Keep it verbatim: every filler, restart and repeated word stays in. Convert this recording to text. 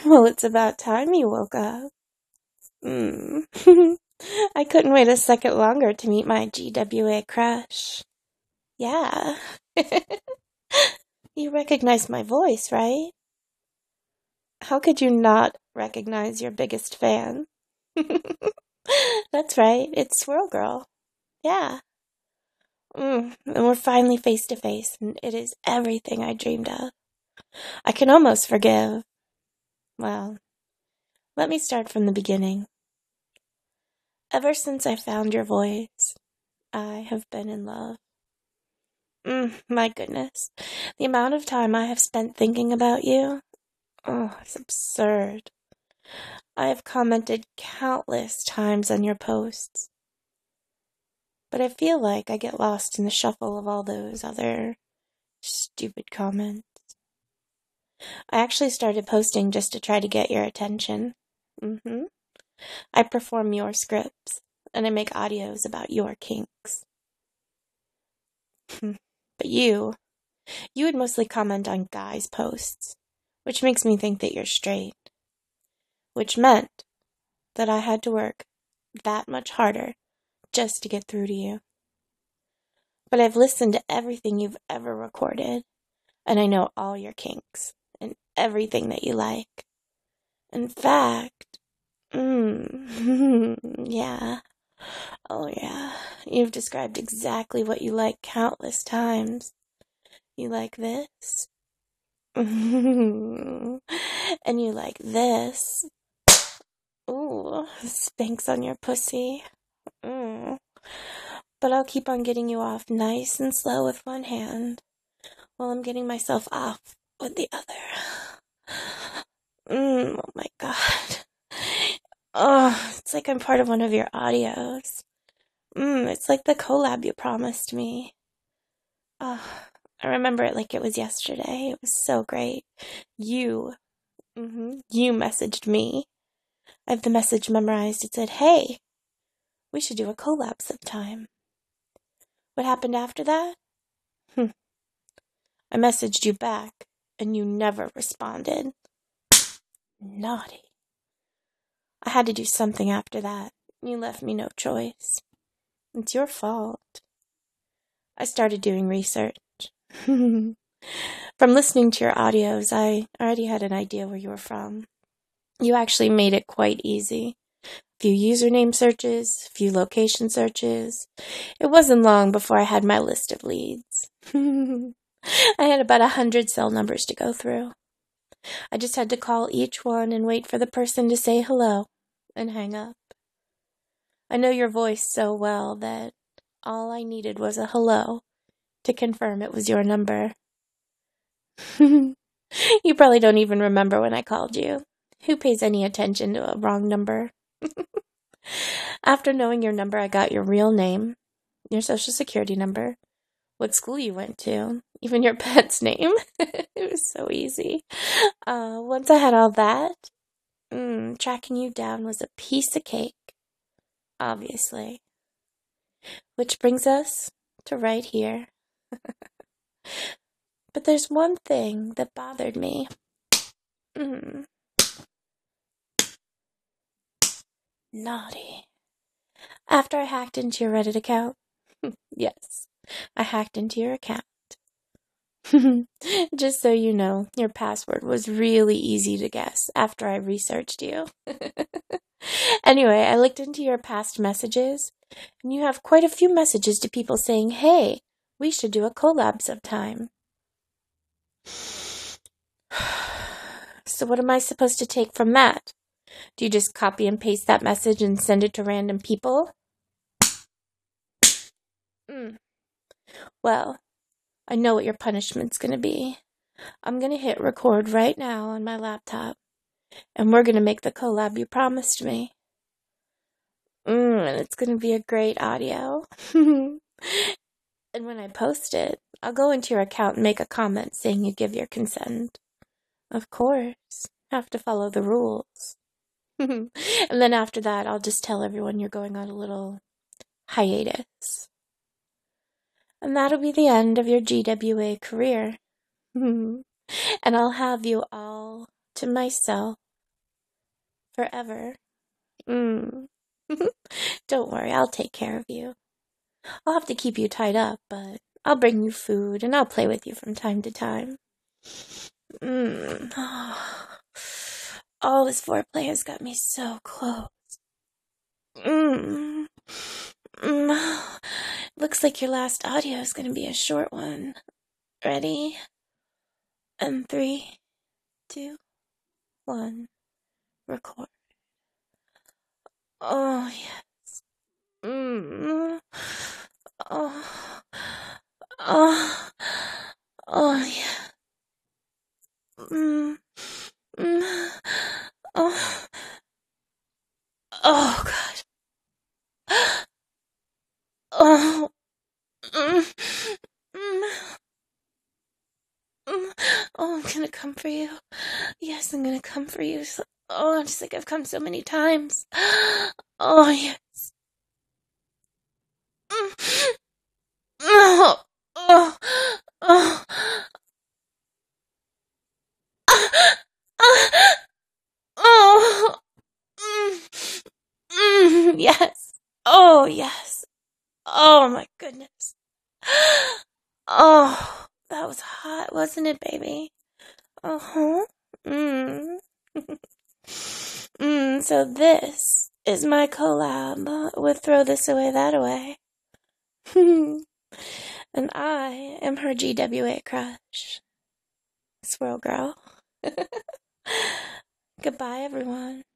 Well, it's about time you woke up. Mm. I couldn't wait a second longer to meet my G W A crush. Yeah. You recognize my voice, right? How could you not recognize your biggest fan? That's right, it's Swirl Girl. Yeah. Mm. And we're finally face to face, and it is everything I dreamed of. I can almost forgive. Well, let me start from the beginning. Ever since I found your voice, I have been in love. Mm, my goodness. The amount of time I have spent thinking about you, oh, it's absurd. I have commented countless times on your posts, but I feel like I get lost in the shuffle of all those other stupid comments. I actually started posting just to try to get your attention. Mm-hmm. I perform your scripts, and I make audios about your kinks. But you, you would mostly comment on guys' posts, which makes me think that you're straight. Which meant that I had to work that much harder just to get through to you. But I've listened to everything you've ever recorded, and I know all your kinks and everything that you like. In fact, mm, yeah, oh yeah, you've described exactly what you like countless times. You like this, and you like this. Ooh, Spanx on your pussy. Mm. But I'll keep on getting you off nice and slow with one hand, while I'm getting myself off with the other. Mm, oh my god. Oh, it's like I'm part of one of your audios. Mm, it's like the collab you promised me. Oh, I remember it like it was yesterday. It was so great. You, mm-hmm, you messaged me. I have the message memorized. It said, hey, we should do a collab sometime. What happened after that? Hm. I messaged you back, and you never responded. Naughty. I had to do something after that. You left me no choice. It's your fault. I started doing research. From listening to your audios, I already had an idea where you were from. You actually made it quite easy. Few username searches, few location searches. It wasn't long before I had my list of leads. I had about a hundred cell numbers to go through. I just had to call each one and wait for the person to say hello and hang up. I know your voice so well that all I needed was a hello to confirm it was your number. You probably don't even remember when I called you. Who pays any attention to a wrong number? After knowing your number, I got your real name, your social security number, what school you went to, even your pet's name. It was so easy. Uh, once I had all that, mm, tracking you down was a piece of cake, obviously. Which brings us to right here. But there's one thing that bothered me. Mm. Naughty. After I hacked into your Reddit account, yes, I hacked into your account. Just so you know, your password was really easy to guess after I researched you. Anyway, I looked into your past messages, and you have quite a few messages to people saying, hey, we should do a collab sometime. So what am I supposed to take from that? Do you just copy and paste that message and send it to random people? Mm. Well, I know what your punishment's gonna be. I'm gonna hit record right now on my laptop, and we're gonna make the collab you promised me. Mm, and it's gonna be a great audio. And when I post it, I'll go into your account and make a comment saying you give your consent. Of course, have to follow the rules. And then after that, I'll just tell everyone you're going on a little hiatus. And that'll be the end of your G W A career. And I'll have you all to myself forever. Mm. Don't worry, I'll take care of you. I'll have to keep you tied up, but I'll bring you food and I'll play with you from time to time. Mm. All this foreplay has got me so close. Mm. Mm. Looks like your last audio is going to be a short one. Ready? And three, two, one, record. Oh, yes. Mm. Oh. Oh. Oh, yeah. Mm. Mm. Oh. Oh, God. Oh. Mm. Mm. Mm. Oh, I'm gonna come for you. Yes, I'm gonna come for you. So, oh, just like I've come so many times. Oh, yes. Mm. Oh, oh, oh. Oh, mm, mm, yes. Oh, yes. Oh, my goodness. Oh, that was hot, wasn't it, baby? Uh-huh. Mm. mm, so this is my collab with Throw This Away, That Away. And I am her G W A crush. Swirl girl. Goodbye, everyone.